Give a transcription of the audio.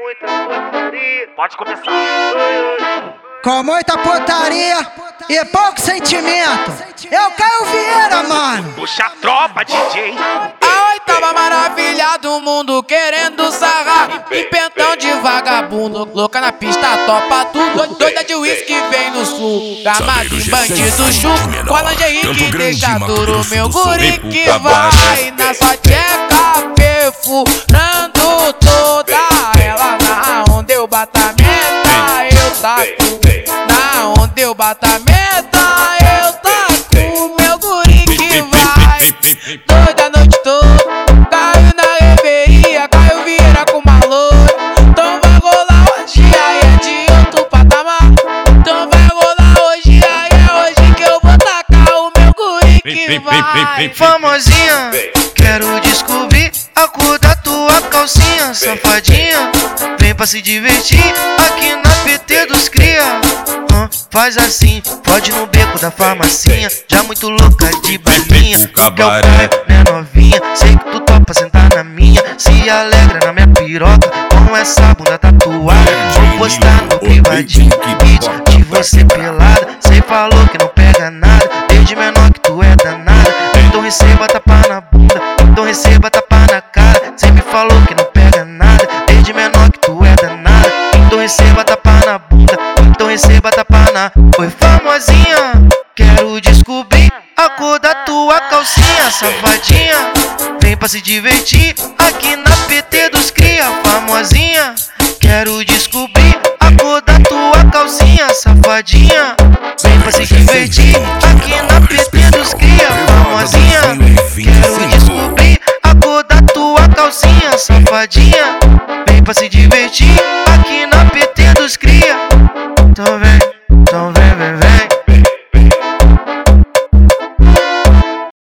muita putaria. Pode começar. Com muita putaria e pouco sentimento. Eu Caio Vieira, mano. Puxa a tropa, DJ. A oitava maravilha do mundo querendo sarrar. E pentão de vagabundo, louca na pista, topa tudo. Doida de uísque vem no sul, gamado em bandido chuco. Com a lingerie que deixa duro, meu guri que vai na sua tcheca, perfurando toda ela. Na onda eu bato a meta, eu taco. Na onda eu bato a meta, eu taco. Meu guri que vai, doida a noite toda. Caio na reveria, Caio Vieira com uma loura. Então vai rolar hoje, aí é de outro patamar. Então vai rolar hoje, aí é hoje que eu vou tacar o meu guri que vai. Famosinha, quero descobrir a cor da tua calcinha. Safadinha, vem pra se divertir aqui na PT dos cria. Faz assim, pode no beco da farmacinha. Já muito louca de balinha. Tu quer o pai, minha novinha. Sei que tu topa sentar na minha. Se alegra na minha piroca com essa bunda tatuada. Vou postar no privadinho vídeo de você pelada. Cê falou que não pega nada, desde menor que tu é danada. Então receba tapa na bunda, então receba tapa na cara. Cê me falou que não pega nada, desde menor que tu é danada. Então receba tapa na bunda, então receba tapa na... Oi famosinha, quero descobrir a cor da tua calcinha. Safadinha, vem pra se divertir aqui na PT dos cria. Famosinha, quero descobrir a cor da tua calcinha. Safadinha, vem pra se divertir aqui na PT dos cria. Famosinha, quero descobrir a cor da tua calcinha. Safadinha, vem pra se divertir aqui